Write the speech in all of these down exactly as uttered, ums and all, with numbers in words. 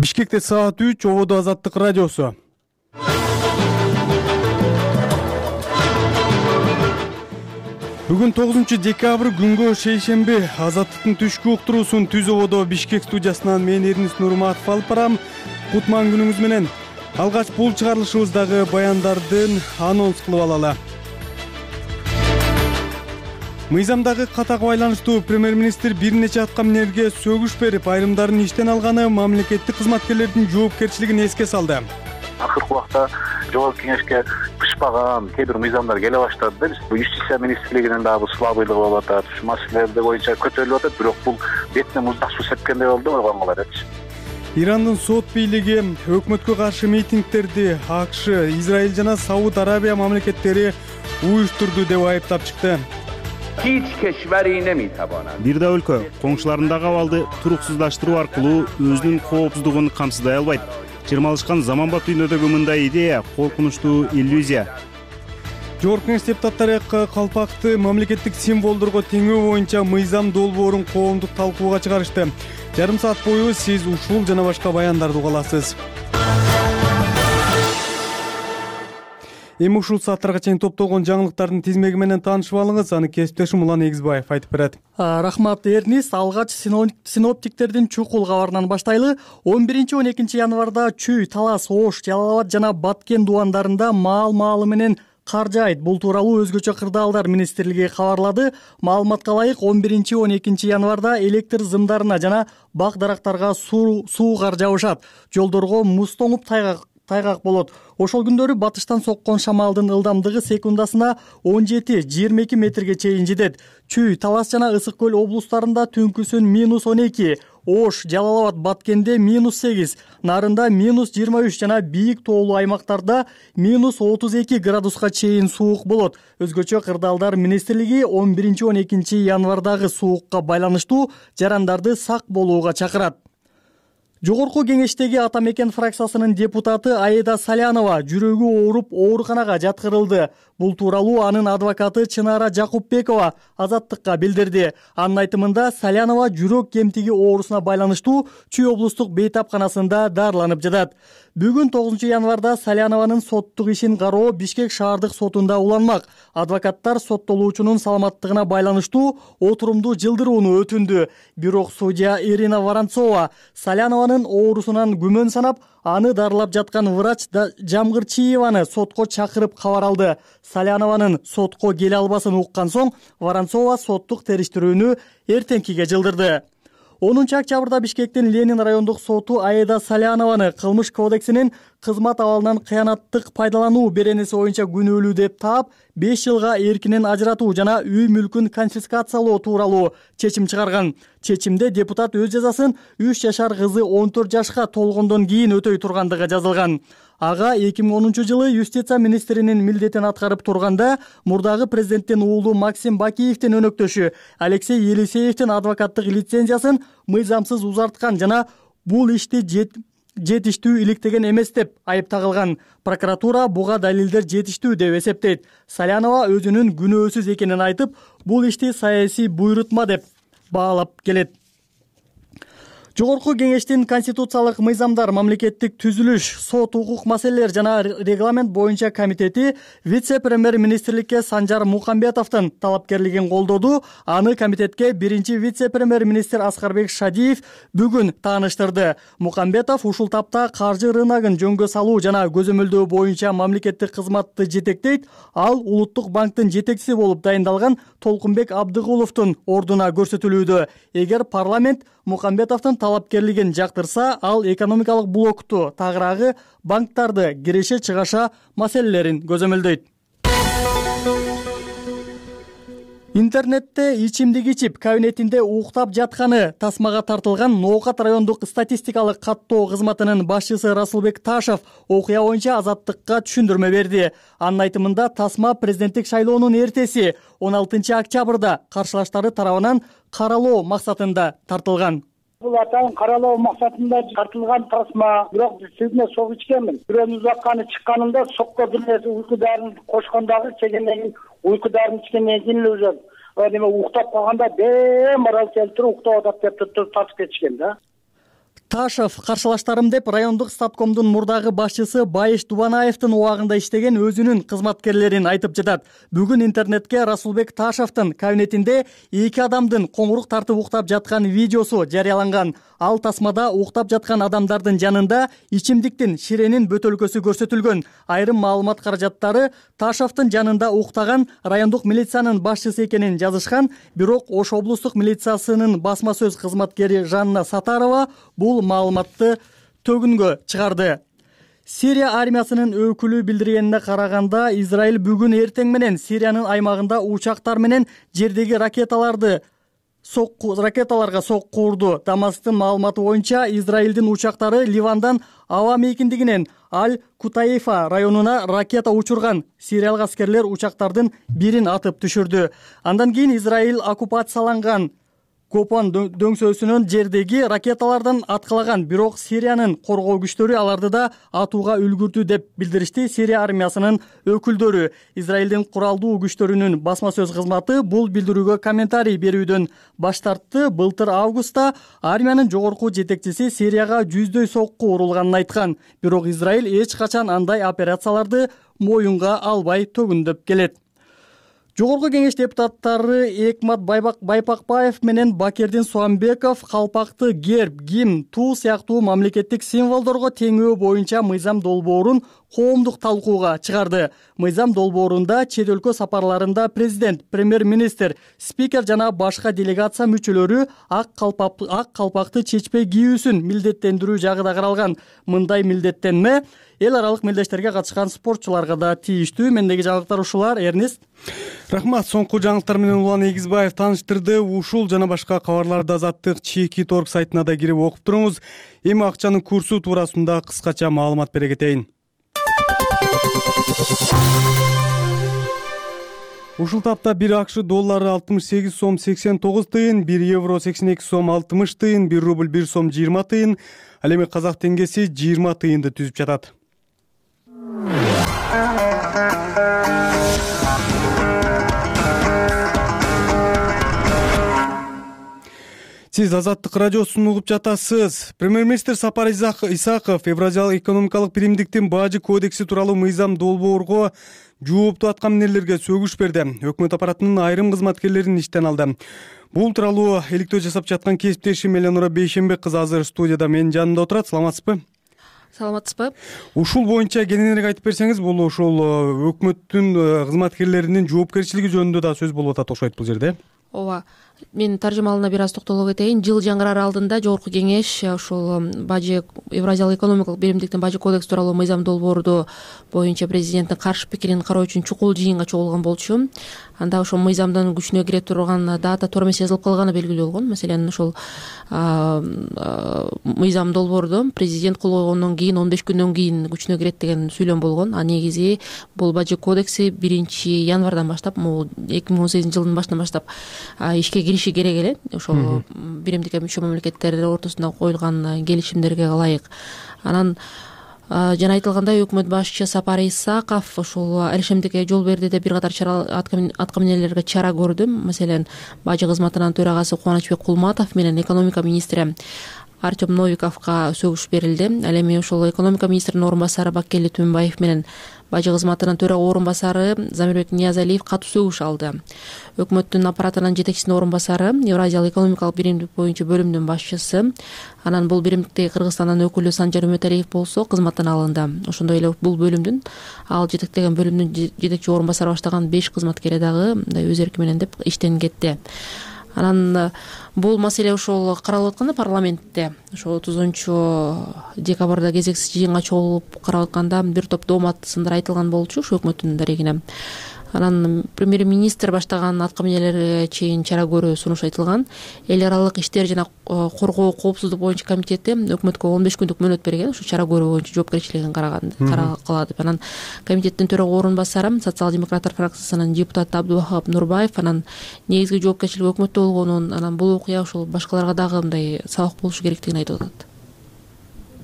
Бишкекте саат үч, Ободо Азаттык радиосу. Бүгүн тогузунчу декабрь күнгө шейшемби. Азаттыктын түшкү уктуруусун Түз Ободо Бишкек студиясынан мен Эрнис Нурматов алып барам. Кутман күнүңүз менен. Алгач бул чыгарылышыбыздагы баяндардын анонс кылып алалы. Мыйзамдагы катага байланыштуу премьер-министр бир нече аткаминерге сөгүш берип, айрымдарын иштен алганы мамлекеттик кызматкерлердин жоопкерчилигин эске салды. Акыркы убакта жогорку кеңешке бышпаган кээ бир мыйзамдар келе баштады да. Биз бул юстиция министрлигинин дагы слабыйлыгы болуп атат, ушу маселелер боюнча көтөрүлүп атат, бирок бул бетине муздак суу сепкендей болду койгонгуларчы. Ирандын сот бийлиги өкмөткө каршы митингдерди АКШ, Израиль жана Сауд Арабия мамлекеттери уюштурду деп айыптап чыкты. Бир да өлкө коңшуларындагы абалды туруксуздаштыруу аркылуу өзүнүн коопсуздугун камсыздай албайт. Чырмалышкан заманбап дүйнөдөгү мындай идея коркунучтуу иллюзия. Жогорку кеңеш депутаттары калпакты мамлекеттик символдорго теңөө боюнча мыйзам долбоорун коомдук талкууга чыгарышты. Жарым саат бою сиз ушул жана башка баяндарды уга аласыз. Эми ушул сааттарга чейин топтолгон жаңылыктардын тизмеги менен таанышып алыңыз. Аны кесиптешим Улан Эгизбаев айтып берет. Рахмат Эрнис. Алгач синоптиктердин чукул кабарынан баштайлы. он биринчи он экинчи январда Чүй, Талас, Ош, Жалал Абад жана Баткен дубандарында маал-маалы менен кар жаайт. Бул тууралуу өзгөчө кырдаалдар министрлиги кабарлады. Маалыматка ылайык он биринчи он экинчи январда электр зымдарына жана бак дарактарга суу суу кар жабышат. Жолдорго муз тоңуп тайгак тайгак болот. Ошол күндөрү батыштан соккон шамалдын ылдамдыгы секундасына он жети жыйырма эки метрге чейин жетет. Чүй, Талас жана Ысык көл облустарында түнкүсүн минус он эки, Ош, Жалал Абад, Баткенде минус сегиз, нарында минус жыйырма үч жана бийик тоолуу аймактарда минус отуз эки градуска чейин суук болот. Өзгөчө кырдаалдар министрлиги он биринчи он экинчи январдагы суукка байланыштуу жарандарды сак болууга чакырат. Жогорку кеңештеги Ата Мекен фракциясынын депутаты Аида Салянова жүрөгү ооруп ооруканага жаткырылды. Бул тууралуу анын адвокаты Чынара Жакупбекова Азаттыкка билдирди. Анын айтымында Салянова жүрөк кемтиги оорусуна байланыштуу Чүй облустук бейтапканасында дарыланып жатат. Бүгүн тогузунчу январда Салянованын соттук ишин кароо Бишкек шаардык сотунда уланмак. Адвокаттар соттолуучунун саламаттыгына байланыштуу отурумду жылдырууну өтүндү. Бирок судья Ирина Воронцова Салянованын оорусунан күмөн санап, аны дарылап жаткан врач Жамгырчиеваны сотко чакырып кабар алды. Салянованын сотко келе албасын уккан соң Воронцова соттук териштирүүнү эртеңкиге жылдырды. онунчу октябрда Бишкектин Ленин райондук соту Аида Салянованы кылмыш кодексинин кызмат абалынан кыянаттык пайдалануу беренеси боюнча күнөөлүү деп таап, беш жылга эркинен ажыратуу жана үй мүлкүн конфискациялоо тууралуу чечим чыгарган. Чечимде депутат өз жазасын үч жашар кызы он төрт жашка толгондон кийин өтөй тургандыгы жазылган. Ага эки миң онунчу жылы юстиция министринин милдетин аткарып турганда мурдагы президенттин уулу Максим Бакиевдин өнөктөшү Алексей Елисеевдин адвокаттык лицензиясын мыйзамсыз узарткан жана бул ишти жетиштүү иликтеген эмес деп айып тагылган. Прокуратура буга далилдер жетиштүү деп эсептейт. Салянова өзүнүн күнөөсүз экенин айтып, бул ишти саясий буйрутма деп баалап келет. Жогорку кеңештин конституциялык мыйзамдар, мамлекеттик түзүлүш, сот, укук маселелер жана регламент боюнча комитети вице-премьер-министрликке Санжар Мукамбетовдун талапкерлигин колдоду. Аны комитетке биринчи вице-премьер-министр Аскарбек Шадиев бүгүн тааныштырды. Мукамбетов ушул тапта каржы рыногун жөнгө салуу жана көзөмөлдөө боюнча мамлекеттик кызматты жетектейт. Ал Улуттук банктын жетекчиси болуп дайындалган Толкунбек Абдыгуловдун ордуна көрсөтүлүүдө. Эгер парламент Мукамбетовдун талапкерлигин жактырса, ал экономикалык блокту, тагыраагы банктарды, киреше чыгаша маселелерин көзөмөлдөйт. Интернетте ичимдик ичип, кабинетинде уктап жатканы тасмага тартылган Ноокат райондук статистикалык каттоо кызматынын башчысы Расулбек Ташев окуя боюнча Азаттыкка түшүндүрмө берди. Анын айтымында тасма президенттик шайлоонун эртеси он алтынчы октябрда каршылаштары тарабынан каралоо максатында тартылган. Бул атайын каралоо максатында тартылган тасма, бирок сизне сок ичкенмин. Бирөөнүн узатканы чыкканында сокко бир уйку дарын кошкондагы чегендеги уйку дарын ичкенден кийин эле уже эме уктап калганда бемарал келип туруп уктап атат деп туруп тартып кетишкен да. Ташев каршылаштарым деп райондук статкомдун мурдагы башчысы Байыш Дубанаевдин убагында иштеген өзүнүн кызматкерлерин айтып жатат. Бүгүн интернетке Расулбек Ташевдин кабинетинде эки адамдын коңурук тартып уктап жаткан видеосу жарыяланган. Ал тасмада уктап жаткан адамдардын жанында ичимдиктин ширенин бөтөлкөсү көрсөтүлгөн. Айрым маалымат каражаттары Ташевдин жанында уктаган райондук милициянын башчысы экенин жазышкан, бирок Ош облустук милициясынын басма сөз кызматкери Жанна Сатарова бул маалыматты төгүнгө чыгарды. Сирия армиясынын өкүлү билдиргенине караганда, Израиль бүгүн эртең менен Сириянын аймагында учактар менен жердеги ракеталарды сокку ракеталарга сокку урду. Дамасктын маалыматы боюнча, Израилдин учактары Ливандан аба мейкиндигинен Аль-Кутаифа районуна ракета учурган. Сириялык аскерлер учактардын бирин атып түшүрдү. Андан кийин Израиль оккупацияланган Копан дөңсөөсүнөн жердеги ракеталардан аткалаган, бирок Сириянын коргоо күчтөрү аларды да атууга үлгүрдү деп билдиришти Сирия армиясынын өкүлдөрү. Израилдин куралдуу күчтөрүнүн басма сөз кызматы бул билдирүүгө комментарий берүүдөн баш тартты. Былтыр августта армиянын жогорку жетекчиси Сирияга жүздөй сокку урулганын айткан, бирок Израиль эч качан андай операцияларды моюнга албай төгүндөп келет. Жогорку кеңеш депутаттары Экмат Байпакбаев менен Бакердин Суамбеков калпакты герб, гимн, туу сыяктуу мамлекеттик символдорго теңөө боюнча мыйзам долбоорун коомдук талкууга чыгарды. Мыйзам долбоорунда чет өлкө сапарларында президент, премьер-министр, спикер жана башка делегация мүчөлөрү ак калпакты чечпей кийүүсүн милдеттендирүү жагы да каралган. Мындай милдеттенме эл аралык мелдештерге катышкан спортчуларга да тийиштүү. Мендеги жаңылыктар ушулар. Эрнест. Рахмат. Соңку жаңылыктар менен Улан Эгизбаев тааныштырды. Ушул жана башка кабарларды Азаттык чеки торг сайтына да кирип окуп туруңуз. Эми акчанын курсу туурасында кыскача маалымат бере кетейин. Ушул тапта бир АКШ доллары алтымыш сегиз сом сексен тогуз тыйын, бир евро сексен эки сом алтымыш тыйын, бир рубль бир сом жыйырма тыйын, ал эми казак теңгеси жыйырма тыйынды түзүп жатат. Сиз Азаттык радиосун угуп жатасыз. Премьер-министр Сапар Исаков Евразиялык экономикалык биримдиктин бажы кодекси тууралуу мыйзам долбоорго жооптуу аткаминерлерге сөгүш берди. Өкмөт аппаратынын айрым кызматкерлерин иштен алды. Бул тууралуу иликтөө жасап жаткан кесиптешим Эленора Бейшенбек кызы азыр студияда менин жанымда отурат. Саламатсызбы? Саламатсызбы? Ушул боюнча кененирээк айтып берсеңиз, бул ошол өкмөттүн кызматкерлеринин жоопкерчилиги жөнүндө да сөз болуп атат окшойт бул жерде. Ооба. Мен таржымалына бир аз токтоло кетейин. Жыл жаңырар алдында жогорку кеңеш ошол бажы Евразиялык экономикалык биримдиктин бажы кодекси тууралуу мыйзам долбоору боюнча президенттин каршы пикирин кароо үчүн чукул жыйынга чогулган болчу. Анда ошол мыйзамдын күчүнө кире турган дата туура эмес жазылып калганы белгилүү болгон. Маселен, ошол мыйзам долбоордо президент кол койгондон кийин он беш күндөн кийин күчүнө кирет деген сүйлөм болгон. А негизи бул бажы кодекси биринчи январдан баштап, могу эки миң он сегизинчи жылдын башынан баштап ишке кириши керек эле. Ошол биримдикке мүчө мамлекеттер ортосунда коюлган келишимдерге ылайык. Анан жана айтылгандай, өкмөт башчысы Сапар Исаков ошол алишемдикке жол берди деп бир катар аткаминерлерге чара көрдү. Маселен, бажы кызматынын төрагасы Кубанычбек Кулматов менен экономика министри Артем Новиковго сөгүш берилди. Ал эми ошол экономика министринин орун басары Баккели Түмөнбаев менен бажы кызматынын төрага орун басары Замирбек Ниязалиев катуу сөгүш алды. Өкмөттүн аппаратынын жетекчисинин орун басары, Евразиялык экономикалык биримдик боюнча бөлүмдүн башчысы, анан бул биримдиктеги Кыргызстандын өкүлү Санжар Үмөталиев болсо кызматтан алынды. Ошондой эле бул бөлүмдүн ал жетектеген бөлүмдүн жетекчи орун басары баштаган беш кызматкери дагы өз эрки менен деп иштен кетти. Анан бул маселе ошол каралып атканда парламентте ошол отузунчу декабрда кезексиз жыйынга чогулуп карап атканда бир топ доомат сындар айтылган болчу ошол өкмөттүн дарегине. Анан премьер-министр баштаган аткаминерлерге чейин чара көрүү сунуш айтылган. Эл аралык иштер жана коргоо коопсуздук боюнча комитети өкмөткө он беш күндүк мөөнөт берген, ошо чара көрүү боюнча жоопкерчилигин караган карагыла деп. Анан комитеттин төрага орун басары социал-демократтар фракциясынын депутаты Абдубахап Нурбаев анан негизги жоопкерчилик өкмөттө болгонун, анан бул окуя ошол башкаларга дагы мындай сабак болушу керектигин айтып атат.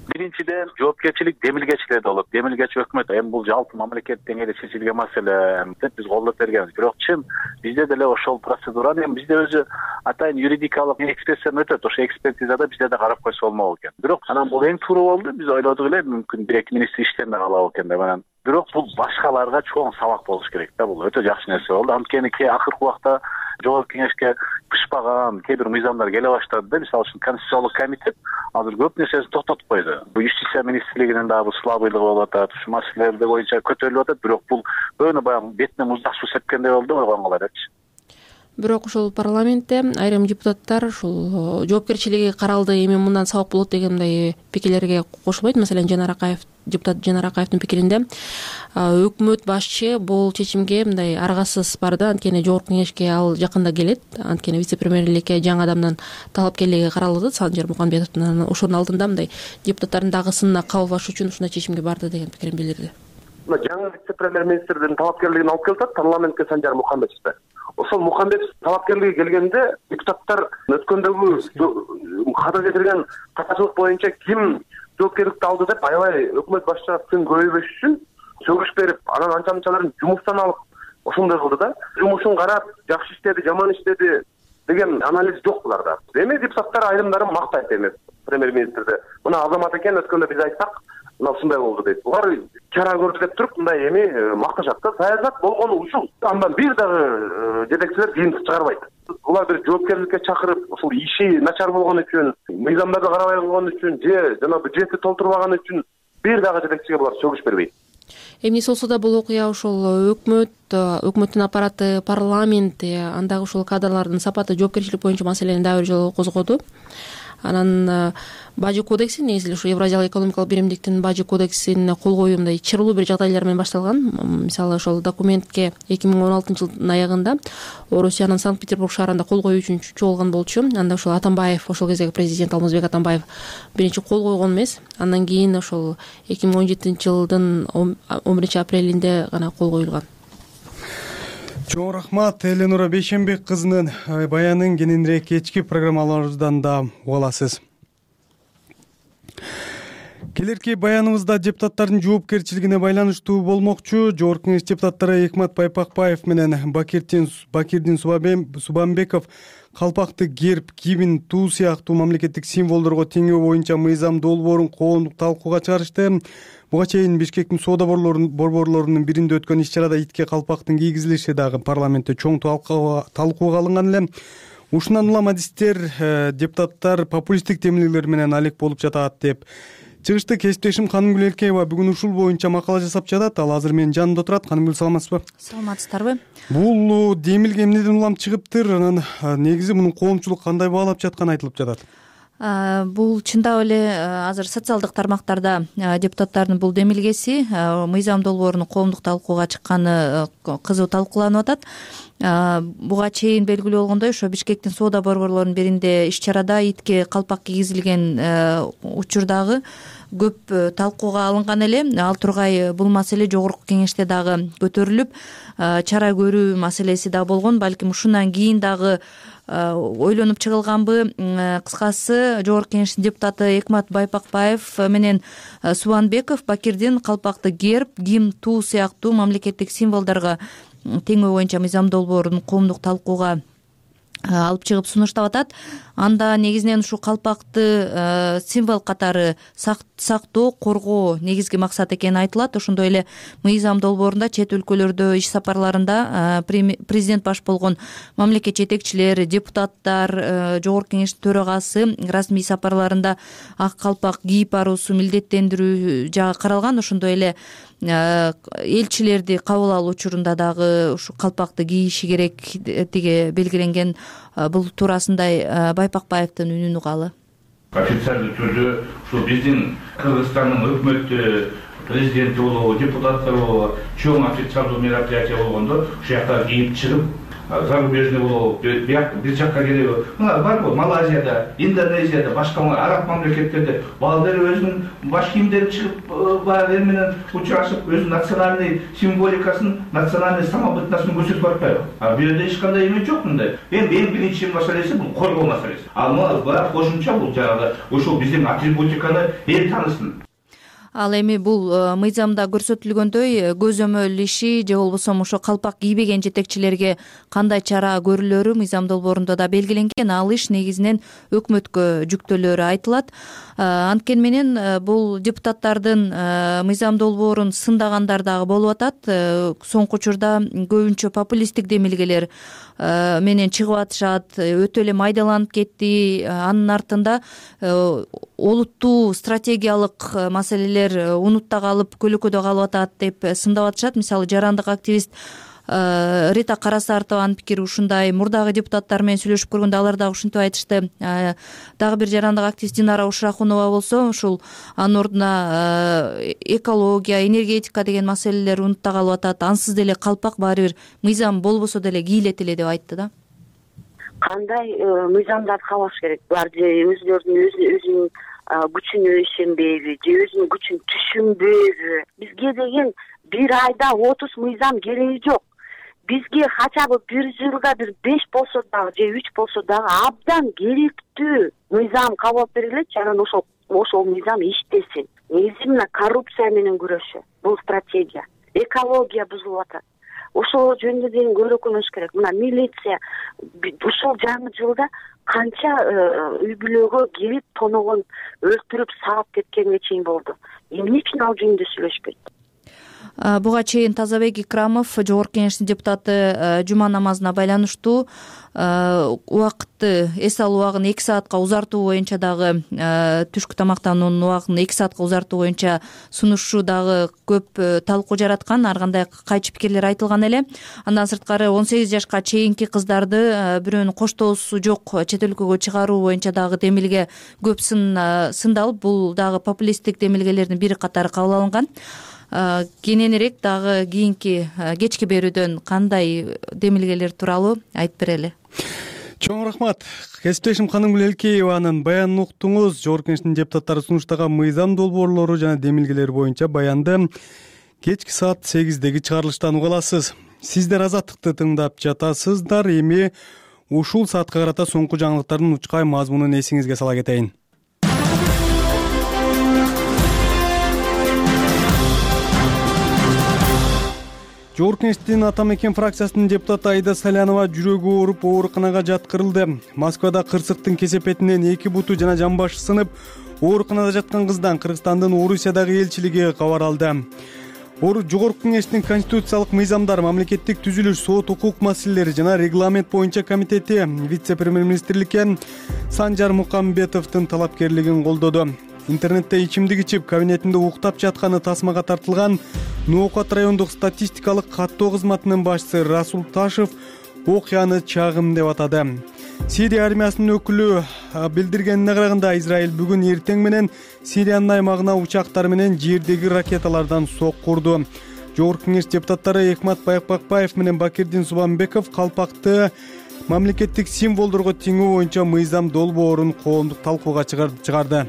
Биринчиден, жоопкерчилик демилгечилерде болот. Демилгечи өкмөт эми бул жалпы мамлекет деңгээлде чечилген маселе деп биз колдоп бергенбиз. Бирок чын бизде деле ошол процедураны эми бизде өзү атайын юридикалык экспертиза өтөт. Ошо экспертизада бизде да карап койсо болмок экен. Бирок анан бул эң туура болду. Биз ойлодук эле мүмкүн бир эки министр иштен да калабы экен деп анан. Бирок бул башкаларга чоң сабак болуш керек да. Бул өтө жакшы нерсе болду. Анткени акыркы убакта Жогорку Кеңешке кышпаган кээ бир мыйзамдар келе баштады да. Мисалы үчүн Конституциялык комитет азыр көп нерсесин токтотуп койду. Бул юстиция министрлигинин дагы слабыйлыгы болуп атат, ушу маселелер боюнча көтөрүлүп атат. Бирок бул өөнө баягы бетине муздак суу сепкендей болду койгонгуларчы. Бирок ошол парламентте айрым депутаттар ушул жоопкерчилиги каралды, эми мындан сабак болот дегендей пикирлерге кошулбайт. Маселен Жанар Акаев, депутат Жанар Акаевдин пикиринде өкмөт башчы бул чечимге мындай аргасыз барды. Анткени Жогорку Кеңешке ал жакында келет. Анткени вице-премьерликке жаңы адамдан талапкерлиги каралды. Санжар Муканбетовдун ошонун алдында мындай депутаттардын дагы сынына кабылбаш үчүн ушундай чечимге барды деген пикирин билдирди. Жаңы вице-премьер-министрдин талапкерлигин алып келатат парламентке Санжар Муканбетовду. Ошол Муканбетов талапкерлиги келгенде депутаттар өткөндөгү ката кетирген катачылык боюнча ким жоопкердикти алды деп аябай өкмөт башчыга сын көбөйбөш үчүн сөгүш берип, анан анча мынчаларын жумуштан алып ошондой кылды да. Жумушун карап, жакшы иштеди, жаман иштеди деген анализ жок буларда. Эми депутаттар айрымдарын мактайт эми премьер-министрди. Мына азамат экен, өткөндө биз айтсак, мына ушундай болду дейт. Булар чара көрдү деп туруп мындай эми макташат да. Саясат болгону ушул. Андан бир дагы жетекчилер жыйынтык чыгарбайт. Булар бир жоопкерликке чакырып, ушул иши начар болгон үчүн, мыйзамдарды карабай койгон үчүн, же жана бюджетти толтурбаган үчүн бир дагы жетекчиге булар сөгүш бербейт. Эмне болсо да бул окуя ошол өкмөт, өкмөттүн аппараты, парламент, андагы ушул кадрлардын сапаты, жоопкерчилик боюнча маселени дагы бир жолу козгоду. Анан бажы кодекси, негизи ушу Евразиялык экономикалык биримдиктин бажы кодексин кол коюу мындай чырлуу бир жагдайлар менен башталган. Мисалы ошол документке эки миң он алтынчы жылдын аягында Орусиянын Санкт-Петербург шаарында кол коюу үчүн чогулган болчу. Анда ошол Атамбаев, ошол кездеги президент Алмазбек Атамбаев биринчи кол койгон эмес. Андан кийин ошол эки миң он жетинчи жылдын он биринчи апрелинде гана кол коюлган. Чоң рахмат Эленура Бейшенбек кызынын баянын кененирээк кечки программаларыбыздан да уга аласыз. Келерки баяныбызда депутаттардын жоопкерчилигине байланыштуу болмокчу. Жогорку Кеңеш депутаттары Экмат Байпакбаев менен Бакирдин Бакирдин Субанбеков калпакты герб, гимн, туу сыяктуу мамлекеттик символдорго теңөө боюнча мыйзам долбоорун коомдук талкууга чыгарышты. Буга чейин Бишкектин соода борборлорунун биринде өткөн иш-чарада итке калпактын кийгизилиши дагы парламентте чоң талкууга алынган эле. Ушундан улам адистер, депутаттар популисттик темилүүлөр менен алек болуп жатат деп чыгышты. Кесиптешим Канымгүл Элкеева бүгүн ушул боюнча макала жасап жатат. Ал азыр менин жанымда турат. Канымгүл, саламатсызбы? Саламатсыздарбы? Бул демилге эмнеден улам чыгыптыр? Анан негизи мунун коомчулук кандай баалап жатканы айтылып жатат. Бул чындап эле азыр социалдык тармактарда депутаттардын бул демилгеси, мыйзам долбоорунун коомдук талкууга чыкканы кызуу талкууланып атат. Буга чейин белгилүү болгондой, ошо Бишкектин соода борборлорунун биринде иш-чарада итке калпак кийгизилген учурдагы көп талкууга алынган эле. Ал тургай бул маселе Жогорку Кеңеште дагы көтөрүлүп, чара көрүү маселеси да болгон. Балким ушундан кийин дагы ойлонуп чыгылганбы. Кыскасы, Жогорку Кеңештин депутаты Экмат Байпакбаев менен Субанбеков Бакирдин калпакты герб, гимн, туу сыяктуу мамлекеттик символдорго теңөө боюнча мыйзам долбоорун коомдук талкууга алып чыгып сунуштап атат. Анда негизинен ушу калпакты символ катары сактоо, коргоо негизги максат экени айтылат. Ошондой эле мыйзам долбоорунда чет өлкөлөрдө иш сапарларында президент баш болгон мамлекет жетекчилери, депутаттар, Жогорку Кеңештин төрагасы расмий сапарларында ак калпак кийип баруусу милдеттендирүү жагы каралган. Ошондой эле элчилерди кабыл алуу учурунда дагы ушу калпакты кийиши керектиги белгиленген. Бул туурасында Байпакбаевдин үнүн угалы. Официалдуу түрдө ушул биздин Кыргызстандын өкмөтү, президенти болобу, депутаттар болобу чоң официалдуу мероприятие болгондо ушул жакта кийип чыгып зарубежный болуп бир жакка келеби, мына барбы Малайзияда, Индонезияда, башка араб мамлекеттерде балдар өзүнүн баш кийимдери чыгып эл менен учурашып, өзүнүн национальный символикасын, национальный самобытносын көрсөтүп атпайбы? А бул жерде эч кандай эме жок мындай. Эң эң биринчи маселеси бул коргоо маселеси. Ал мына кошумча бул жанагы ошол биздин атрибутиканы эл таанысын. Ал эми бул мыйзамда көрсөтүлгөндөй көзөмөл иши же болбосо ошо калпак кийбеген жетекчилерге кандай чара көрүлөрү мыйзам долбоорунда да белгиленген. Ал иш негизинен өкмөткө жүктөлөөрү айтылат. Анткени менен бул депутаттардын мыйзам долбоорун сындагандар дагы болуп атат. Соңку учурда көбүнчө популисттик демилгелер менен чыгып атышат, өтө эле майдаланып кетти. Анын артында олуттуу стратегиялык маселелер унутта калып, көлөкөдө калып атат деп сындап атышат. Мисалы жарандык активист Рита Карасартованын пикири ушундай. Мурдагы депутаттар менен сүйлөшүп көргөндө алар дагы ушинтип айтышты. Дагы бир жарандык активист Динара Ушрахунова болсо ушул анын ордуна экология, энергетика деген маселелер унутта калып атат. Ансыз деле калпак баары бир мыйзам болбосо деле кийилет эле деп айтты да. Кандай мыйзамдарды каалаш керек? Булар же өзүлөрүнүн өзүнүн күчүнө ишенбейби же өзүнүн күчүн түшүнбөйбү? Бизге деген бир айда отуз мыйзам кереги жок. Бизге хотя бы бир жылда бир беш болсо дагы же үч болсо дагы абдан керектүү мыйзам кабыл алып берилет, анан ошол ошол мыйзам иштесин. Негизи мына коррупция менен күрөшүү, бул стратегия. Экология бузулуп атат. Ошол жөнүндө деген көрөкүнүш керек. Мына милиция ушул жаңы жылда канча үй бүлөгө келип тоногон өлтүрүп саап кеткенге чейин болду. Эмне үчүн ал жөнүндө сүйлөшпөйт? Буга чейин Тазабек Икрамов, жогорку кеңештин депутаты, жума намазына байланыштуу убакытты эс алуу убагын эки саатка узартуу боюнча дагы, түшкү тамактануунун убагын эки саатка узартуу боюнча сунушу дагы көп талкуу жараткан, ар кандай кайчы пикирлер айтылган эле. Андан сырткары он сегиз жашка чейинки кыздарды бирөөнүн коштоосу жок чет өлкөгө чыгаруу боюнча дагы демилге көп сындалып, бул дагы популисттик демилгелердин бири катары кабыл алынган. Кененирээк дагы кийинки кечки берүүдөн кандай демилгелер тууралуу айтып берели. Чоң рахмат. Кесиптешим Канымгүл Элкееванын баянын уктуңуз. Жогорку кеңештин депутаттары сунуштаган мыйзам долбоорлору жана демилгелер боюнча баянды кечки саат сегиздеги чыгарылыштан уга аласыз. Сиздер Азаттыкты тыңдап жатасыздар. Эми ушул саатка карата соңку жаңылыктардын учкай мазмунун эсиңизге сала кетейин. Жогорку кеңештин Ата Мекен фракциясынын депутаты Айда Салянова жүрөгү ооруп ооруканага жаткырылды. Москвада кырсыктын кесепетинен эки буту жана жамбашы сынып, ооруканада жаткан кыздан Кыргызстандын Орусиядагы элчилиги кабар алды. Жогорку кеңештин конституциялык мыйзамдар, мамлекеттик түзүлүш, сот, укук маселелери жана регламент боюнча комитети вице-премьер-министрликке Санжар Мукамбетовдун талапкерлигин колдоду. Интернетте ичимдик ичип, кабинетинде уктап жатканы тасмага тартылган Ноокат райондук статистикалык каттоо кызматынын башчысы Расул Ташев окуяны чагым деп атады. Сирия армиясынын өкүлү билдиргенине караганда, Израиль бүгүн эртең менен Сириянын аймагына учактар менен жердеги ракеталардан соккурду. Жогорку кеңеш депутаттары Экмат Байкбакбаев менен Бакирдин Субанбеков калпакты мамлекеттик символдорго теңөө боюнча мыйзам долбоорун коомдук талкууга чыгарды.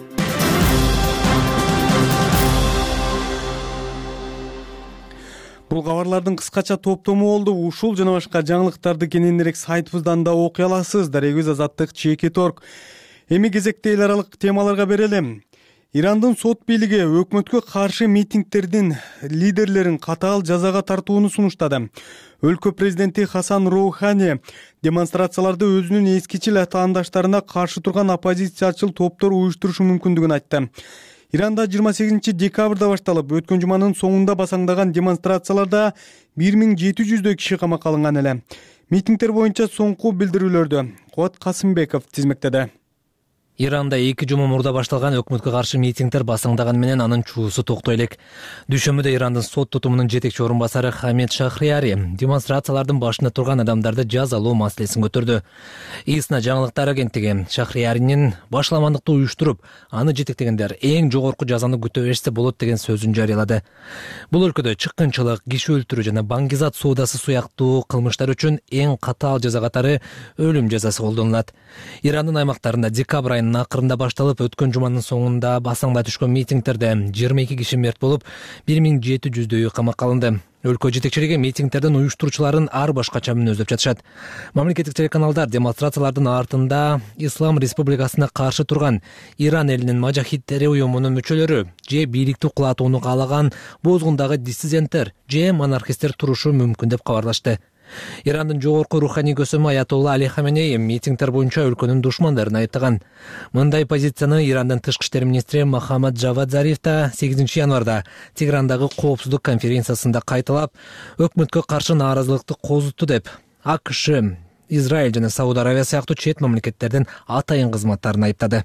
Бул кабарлардын кыскача топтому болду. Ушул жана башка жаңылыктарды кененирээк сайтыбыздан да окуй аласыз. Дарегүз Азаттык чеки торг. Эми кезекте эл аралык темаларга берели. Ирандын сот бийлиги өкмөткө каршы митингдердин лидерлерин катаал жазага тартууну сунуштады. Өлкө президенти Хасан Роухани демонстрацияларды өзүнүн эскичил атаандаштарына каршы турган оппозициячыл топтор уюштурушу мүмкүндүгүн айтты. Иранда жыйырма сегизинчи декабрда башталып, өткөн жуманын соңунда басаңдаган демонстрацияларда бир миң жети жүздөй киши камакка алынган эле. Митингдер боюнча соңку билдирүүлөрдү Кубат Касымбеков тизмектеди. Иранда эки жума мурда башталган өкмөткө каршы митингдер басыңдаган менен анын чуусу токтой элек. Дүшөмбүдө Ирандын сот тутумунун жетекчи орун басары Хамед Шахрияри демонстрациялардын башында турган адамдарды жазалоо маселесин көтөрдү. ИСНА жаңылыктар агенттиги Шахрияринин башламандыкты уюштуруп, аны жетектегендер эң жогорку жазаны күтө берсе болот деген сөзүн жарыялады. Бул өлкөдө чыккынчылык, киши өлтүрүү жана баңгизат соодасы сыяктуу кылмыштар үчүн эң катаал жаза катары өлүм жазасы колдонулат. Ирандын аймактарында декабрь айынын акырында башталып, өткөн жуманын соңунда басаңга түшкөн митингтерде жыйырма эки киши мерт болуп, бир миң жети жүздөйү камакка алынды. Өлкө жетекчилиги митингтердин уюштуруучуларын ар башкача мүнөздөп жатышат. Мамлекеттик телеканалдар демонстрациялардын артында Ислам Республикасына каршы турган Иран элинин мажахидтери уюмунун мүчөлөрү же бийликти кулатууну каалаган бозгундагы диссиденттер же монархисттер турушу мүмкүн деп кабарлашты. Ирандын жогорку руханий көсөмү Аятолла Али Хаменеи митингтер боюнча өлкөнүн душмандарын айыптаган. Мындай позицияны Ирандын тышкы иштер министри Мохаммад Джавад Зариф да сегизинчи январда Теграндагы коопсуздук конференциясында кайталап, өкмөткө каршы нааразылыкты козутту деп АКШ, Израиль жана Сауд Аравия сыяктуу чет мамлекеттердин атайын кызматтарын айыптады.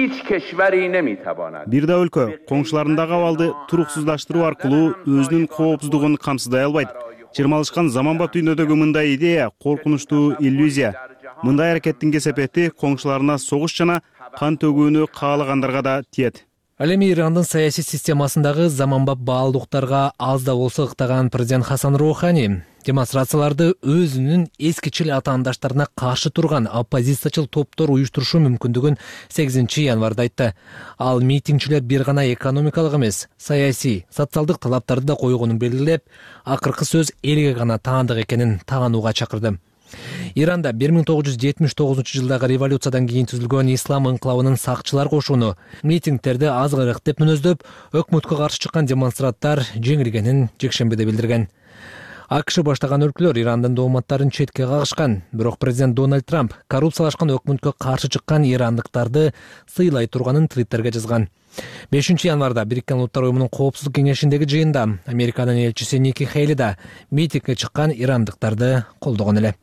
Бир да өлкө коңшуларындагы абалды туруксуздаштыруу аркылуу өзүнүн коопсуздугун камсыздай албайт. Чырмалышкан заманбап дүйнөдөгү мындай идея коркунучтуу иллюзия. Мындай аракеттин кесепети коңшуларына согуш жана кан төгүүнү каалагандарга да тиет. Ал эми Ирандын саясий системасындагы заманбап баалдыктарга аз да болсо ыктаган президент Хасан Роухани демонстрацияларды өзүнүн эскичил атаандаштарына каршы турган оппозициячыл топтор уюштурушу мүмкүндүгүн сегизинчи январда айтты. Ал митингчилер бир гана экономикалык эмес, саясий, социалдык талаптарды да койгонун белгилеп, акыркы сөз элге гана таандык экенин таанууга чакырды. Иранда бир миң тогуз жүз жетимиш тогузунчу жылдагы революциядан кийин түзүлгөн ислам энклавынын сакчылар кошуну митингтерди азгырык деп мүнөздөп, өкмөткө каршы чыккан демонстранттар жеңилгенин жекшембиде билдирген. АКШ баштаган өлкөлөр Ирандын дооматтарын четке кагышкан, бирок президент Дональд Трамп коррупциялашкан өкмөткө каршы чыккан ирандыктарды сыйлай турганын Твиттерге жазган. бешинчи январда Бириккен Улуттар уюмунун коопсуздук кеңешиндеги жыйында Американын элчиси Ники Хейли да митингге чыккан ирандыктарды колдогон эле.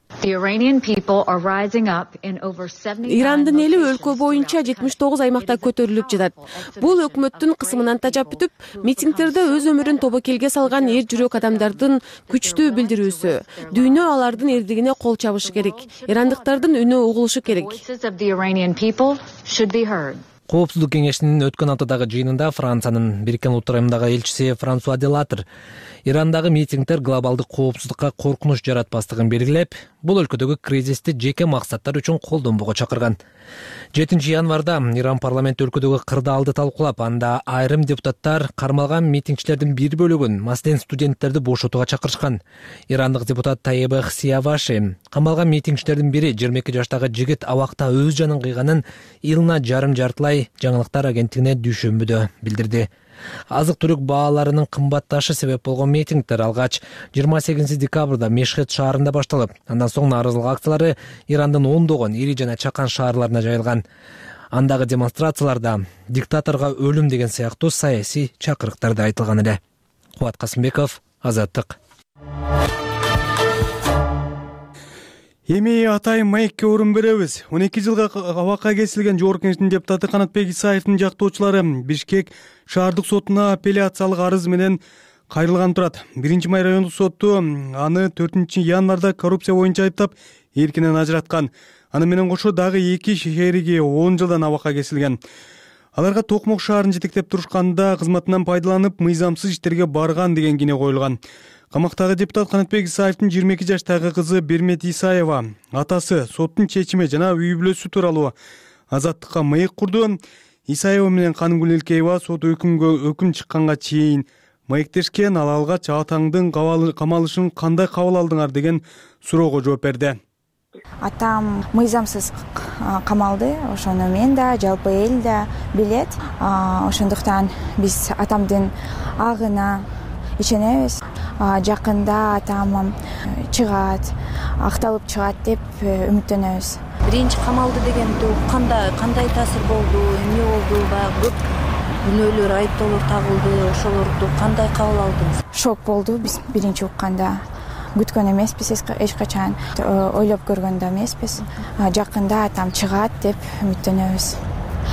Ирандын эли өлкө боюнча жетимиш тогуз аймакта көтөрүлүп жатат. Бул өкмөттүн кысымынан тажап бүтүп, митингтерде өз өмүрүн тобокелге салган эр жүрөк адамдардын күчтүү билдирүүсү. Дүйнө алардын эрдигине кол чабышы керек. Ирандыктардын үнү угулушу керек. Коопсуздук кеңешинин өткөн аптадагы жыйынында Франциянын Бириккен Улуттар уюмундагы элчиси Франсуа Делатр Ирандагы митингдер глобалдык коопсуздукка коркунуч жаратпастыгын белгилеп, бул өлкөдөгү кризисти жеке максаттар үчүн колдонбого чакырган. жетинчи январда Иран парламенти өлкөдөгү кырдаалды талкуулап, анда айрым депутаттар кармалган митингчилердин бир бөлүгүн, маселен студенттерди бошотууга чакырышкан. Ирандык депутат Таебех Сияваши камалган митингчилердин бири жыйырма эки жаштагы жигит абакта өз жанын кыйганын Илна жарым жартылай жаңылыктар агенттигине дүшөмбүдө билдирди. Азык-түлүк бааларынын кымбатташы себеп болгон митингдер алгач жыйырма сегизинчи декабрда Мешхед шаарында башталып, андан соң нааразылык акциялары Ирандын ондогон ири жана чакан шаарларына жайылган. Андагы демонстрацияларда диктаторго өлүм деген сыяктуу саясий чакырыктар да айтылган эле. Кубат Касымбеков, Азаттык. Эми Атай маекке орун беребиз. он эки жылга абакка кесилген Жогорку Кеңештин депутаты Канатбек Исаевдин жактоочулары Бишкек шаардык сотуна апелляциялык арыз менен кайрылган турат. биринчи май райондук соту аны төртүнчү январда коррупция боюнча айыптап, эркинен ажыраткан. Аны менен кошо дагы эки шериги он жылдан абакка кесилген. Аларга Токмок шаарын жетектеп турушканда кызматынан пайдаланып, мыйзамсыз иштерге барган деген кине коюлган. Камактагы депутат Канатбек Исаевдин жыйырма эки жаштагы кызы Бермет Исаева атасы соттун чечими жана үй бүлөсү тууралуу азаттыкка маек курду. Исаева менен Канымгүл Элкеева сот өкүмгө өкүм чыкканга чейин маектешкен. Ал алгач атаңдын камалышын кандай кабыл алдыңар деген суроого жооп берди. Атам мыйзамсыз камалды, ошону мен да, жалпы эл да билет. Ошондуктан биз атамдын агына ишенебиз. Жакында атам чыгат, акталып чыгат деп үмүттөнөбүз. Биринчи камалды дегенде кандай кандай таасир болду, эмне болду, баягы көп күнөөлөр, айыптоолор тагылды, ошолорду кандай кабыл алдыңыз? Шок болду биз биринчи укканда. Күткөн эмеспиз эч качан, ойлоп көргөн да эмеспиз. Жакында атам чыгат деп үмүттөнөбүз.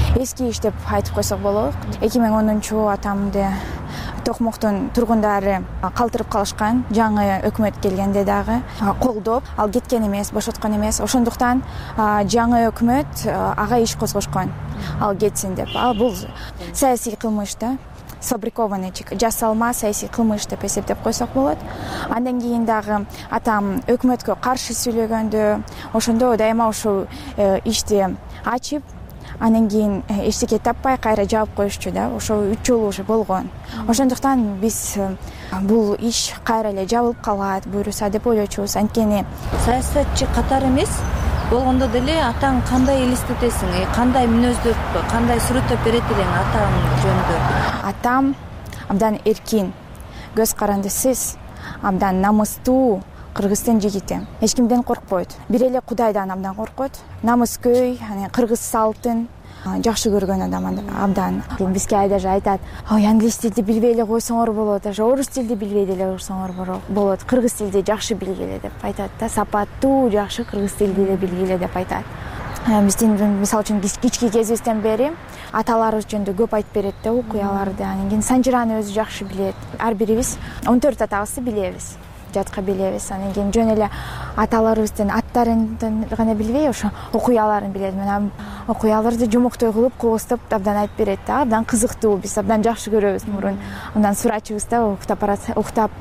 эски иш деп айтып койсок болот. эки миң онунчу атамды Токмоктун тургундары калтырып калышкан. Жаңы өкмөт келгенде дагы колдоп, ал кеткен эмес, бошоткон эмес. Ошондуктан жаңы өкмөт ага иш козгошкон. Ал кетсин деп. Ал бул саясий кылмыш да. Сфабрикованный жасалма саясий кылмыш деп эсептеп койсок болот. Андан кийин дагы атам өкмөткө каршы сүйлөгөндө, ошондо дайыма ушул ишти ачып, анан кийин эчтеке таппай кайра жаап коюшчу да. Ошо үч жолу уже болгон. Ошондуктан биз бул иш кайра эле жабылып калат, буюрса деп ойлочубуз. Анткени саясатчы катары эмес болгондо деле атаң кандай элестетесиң, кандай мүнөздөп, кандай сүрөттөп берет элең атаң жөнүндө? Атам абдан эркин, көз карандысыз, абдан намыстуу кыргыздын жигити. Эч кимден коркпойт. Бир эле Кудайдан абдан коркот. Намыскөй, кыргыз салтын жакшы көргөн адам абдан. Бизге айдаже айтат: "Ой, англис тилди билбей эле койсоңор болот, ошо орус тилди билбей эле койсоңор болот. Кыргыз тилди жакшы билгиле" деп айтат да. Сапаттуу, жакшы кыргыз тилди эле билгиле деп айтат. Биздин мисалы үчүн кички кезибизден бери аталарыбыз жөнүндө көп айтып берет да окуяларды. Анан кийин Санжираны өзү жакшы билет. Ар бирибиз он төрт атабызды билебиз. Жатка билебиз. Анан кийин жөн эле аталарыбыздын аттарын гана билбей, ошо окуяларын билет. Мен окуяларды жумуктой кылып, кооздоп абдан айтып берет да. Абдан кызыктуу, биз абдан жакшы көрөбүз мурун. Андан сурачыбыз да, уктап уктап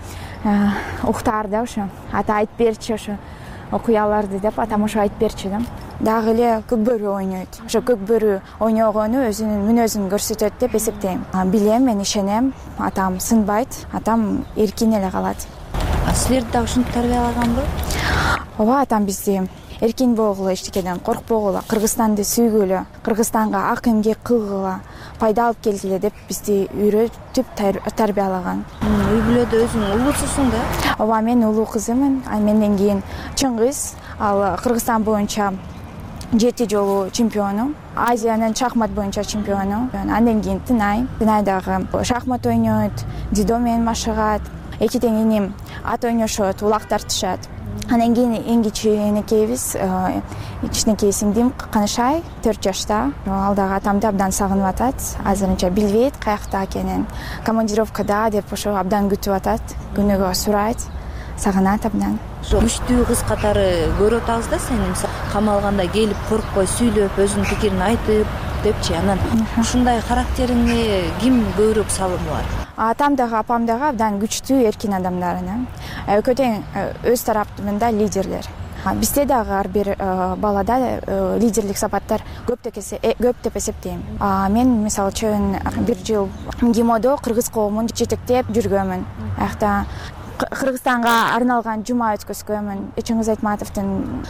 уктаар да ошо. Ата айтып берчи ошо окуяларды деп, атам ошо айтып берчи да. Дагы эле көк бөрү ойнойт. Ошо көк бөрү ойногону өзүнүн мүнөзүн көрсөтөт деп эсептейм. Билем, мен ишенем, атам сынбайт, атам эркин эле калат. Силерди дагы ушинтип тарбиялаганбы? Ооба, атам бизди эркин болгула, эчтекеден коркпогула, Кыргызстанды сүйгүлө, Кыргызстанга ак эмгек кылгыла, пайда алып келгиле деп бизди үйрөтүп тарбиялаган. Үй бүлөдө өзүң улуусуң да? Ооба, мен улуу кызымын. Менден кийин Чыңгыз, ал Кыргызстан боюнча жети жолу чемпиону, Азиянын шахмат боюнча чемпиону. Андан кийин Тынай, Тынай дагы шахмат ойнойт, дзюдо менен машыгат. Эки теңиним ат ойношот, улак тартышат. Анан кийин эң кичинекейбиз, кичинекей сиңдим Канышай, төрт жашта. Ал дагы атамды абдан сагынып атат. Азырынча билбейт каякта экенин. Командировкада деп ошо абдан күтүп атат. Күнүгө сурайт, сагынат абдан. Күчтүү кыз катары көрүп атабыз да сени. Камалганда келип коркпой сүйлөп, өзүнүн пикирин айтып депчи. Анан ушундай характериңе ким көбүрөөк салымы бар? Атам дагы, апам дагы абдан күчтүү, эркин адамдар. Экөө тең өз тараптарында лидерлер. Бизде дагы ар бир балада лидерлик сапаттар көп деп эсептейм. Мен мисалы үчүн бир жыл ГИМОдо кыргыз коомун жетектеп жүргөнмүн. Аякта Кыргызстанга арналган жума өткөзгөнмүн. Чыңгыз Айтматовдун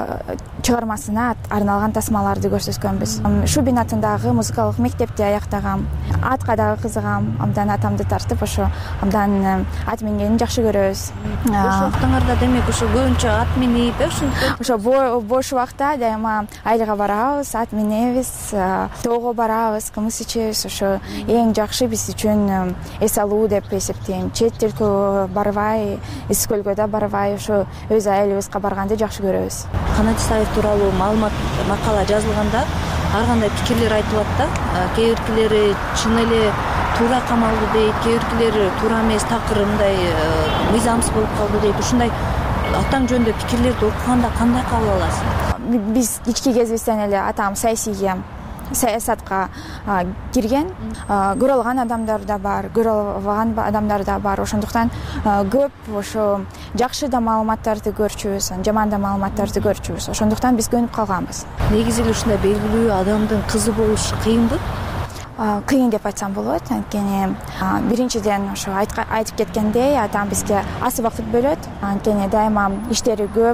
чыгармасына арналган тасмаларды көрсөткөнбүз. Шубин атындагы музыкалык мектепти аяктагам. Атка дагы кызыгам. Абдан атамды тартып, ошо абдан ат мингенин жакшы көрөбүз. Бош убактыңарда демек ошо көбүнчө ат минип, ушинтип? Ошо бош убакта дайыма айылга барабыз, ат минебиз, тоого барабыз, кымыз ичебиз. Ошо эң жакшы биз үчүн эс алуу деп эсептейм. Чет элге барбай, эс көлгө да барбай, ошо өз айылыбызга барганды жакшы көрөбүз. Канат Исаев тууралуу маалымат макала жазылганда ар кандай пикирлер айтылат да. Кээ биркилери чын эле туура камалды дейт, кээ биркилери туура эмес, такыр мындай мыйзамсыз болуп калды дейт. Ушундай атаң жөнүндө пикирлерди окуганда кандай кабыл аласың? Биз кички кезибизден эле атам саясийге, саясатка кирген, көрө алган адамдар да бар, көрө албаган адамдар да бар. Ошондуктан көп ошо жакшы да маалыматтарды көрчүбүз, жаман да маалыматтарды көрчүбүз. Ошондуктан биз көнүп калганбыз. Негизи эле ушундай белгилүү адамдын кызы болуш кыйынбы? Кыйын деп айтсам болот. Анткени биринчиден ошо айтып кеткендей, атам бизге аз убакыт бөлөт. Анткени дайыма иштери көп.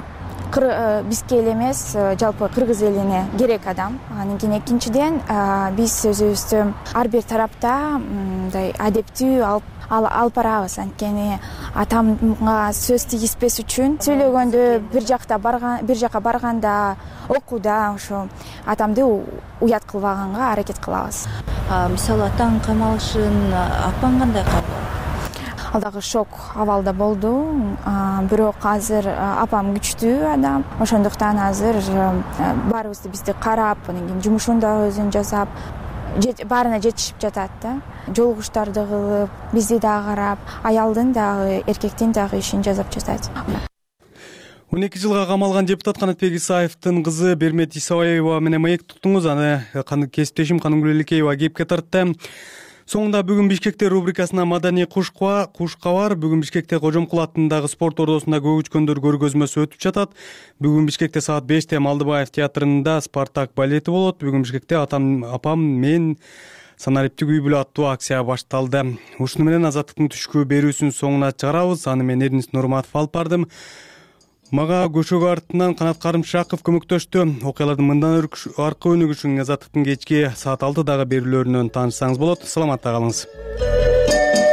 Бизге эле эмес, жалпы кыргыз элине керек адам. Анан кийин экинчиден биз өзүбүздү ар бир тарапта мындай адептүү алып барабыз. Анткени атамга сөз тийиспес үчүн сүйлөгөндө бир жакта барган, бир жака барганда, окууда ошо атамды уят кылбаганга аракет кылабыз. Мисалы атаң камалышын апаң кандай кабыл алат? ал дагы шок абалда болду. Бирок азыр апам күчтүү адам, ошондуктан азыр баарыбызды бизди карап, анан кийин жумушун да өзүн жасап, баарына жетишип жатат да. Жолугуштарды кылып, бизди дагы карап, аялдын дагы, эркектин дагы ишин жасап жатат. он эки жылга камалган депутат Канатбек Исаевдин кызы Бермет Исабаева менен маек туттуңуз. Аны кесиптешим Канымгүл Элекеева кепке тартты. Соңунда бүгүн Бишкекте рубрикасына маданий куш кабар. Бүгүн Бишкекте Кожомкул атындагы спорт ордосунда көчкөндөр көргөзмөсү өтүп жатат. Бүгүн Бишкекте саат беште Малдыбаев театрында Спартак балети болот. Бүгүн Бишкекте атам, апам, мен санариптик үй бүлө аттуу акция башталды. Ушуну менен Азаттыктын түшкү берүүсүн соңуна чыгарабыз. Аны мен Эрнис Нурматов алып бардым. Мага көшөгө артынан Канат Карымшаков көмөктөштү. Окуялардын мындан аркы өнүгүшүн Азаттыктын кечки саат алтыдагы берүүлөрүнөн таанышсаңыз болот. Саламатта калыңыз.